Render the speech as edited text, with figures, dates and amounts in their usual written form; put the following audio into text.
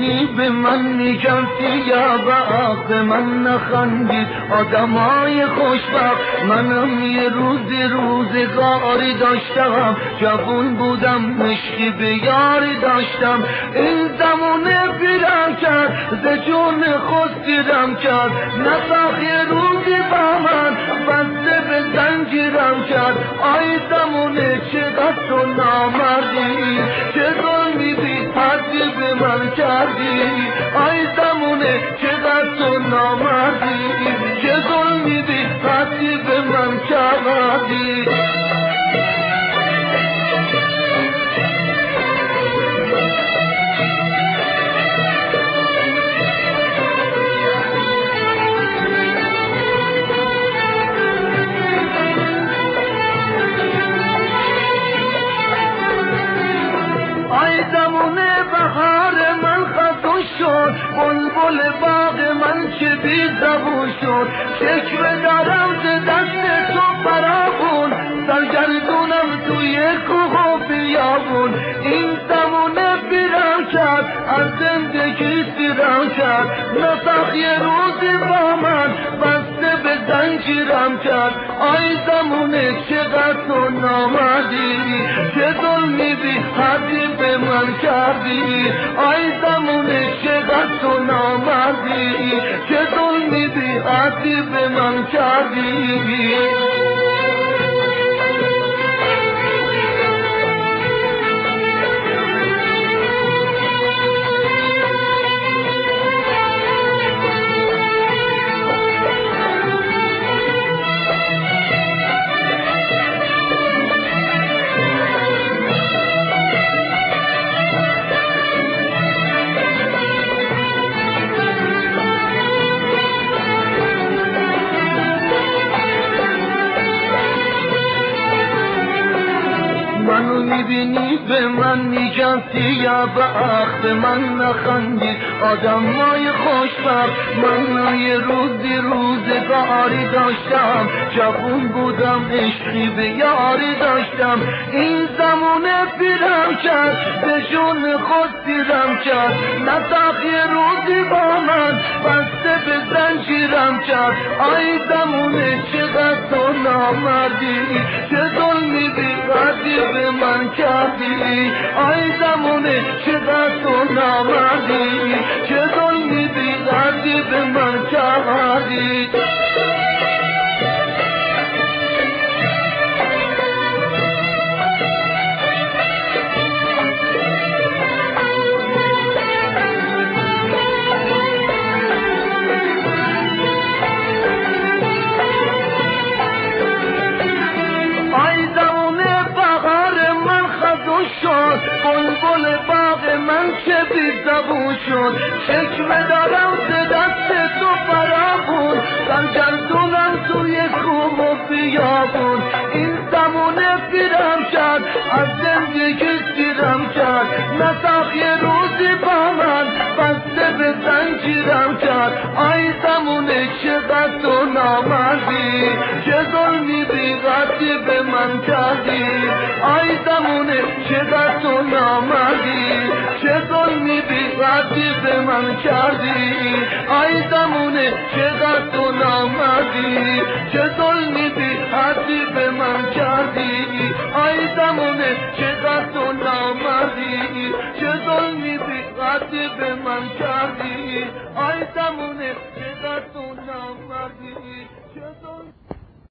میبینی به من میگم یا وقت من نخندید آدمای خوشبخت. منم یه روزگاری داشتم، جوون بودم عشقی به یاری داشتم. این زمونه پیرم کرد ز جون خود دیرم کرد، نساخ یه روزی با من بسته به زنجیرم کرد. آی زمونه چقدر تو نامردی، چه ظلمی بی حدی به من کردی. آی زمونه چقدر تو نامردی، چه ظلمی بی حدی به من کردی. آی زمونه بهار من خزون شد، بلبل باغ من چه بی زبون شد. شکوه دارم ز دست تو فراخون، سرگردونم توی کوه و بیابون. این زمونه بیرم کرد از زندگی سیرم کرد، نساخ یه روزی با من بسته به زنجیرم کرد. آی زمونه چقدر تو نامردی، چه ظلمی بی حدی به من کردی. آی زمونه چقدر تو نامردی، چه ظلمی بی حدی به من کردی. منو میبینی به من میگن یا بخت من نخندید آدمای خوشبخت. من یه روزگاری داشتم، جوون بودم عشقی به یاری داشتم. این زمونه پیرم کرد به جون خود دیرم کرد، نساخ یه روزی با من بسته به زنجیرم کرد. آی زمونه چقدر تو نامردی، چه ظلمی بی حدی به من کردی. آی زمونه چقدر تو نامردی، چه ظلمی بی حدی به من کردی. بلبل باغ من چه بی زبون شد، شکوه دارم ز دست تو فراخون، سرگردونم توی کوه و بیابون. این زمونه پیرم کرد از زندگی سیرم کرد، نساخ یه روزی با من بسته به زنجیرم کرد. آی زمونه چقدر تو نامردی، چه ظلمی بی حدی به من کردی. آی زمونه چقدر تو نامردی، چه ظلمی بی حدی به من کردی. آی زمونه چقدر تو نامردی، چه ظلمی بی حدی به من کردی. آی زمونه چقدر تو نامردی، چه ظلمی بی حدی به من کردی.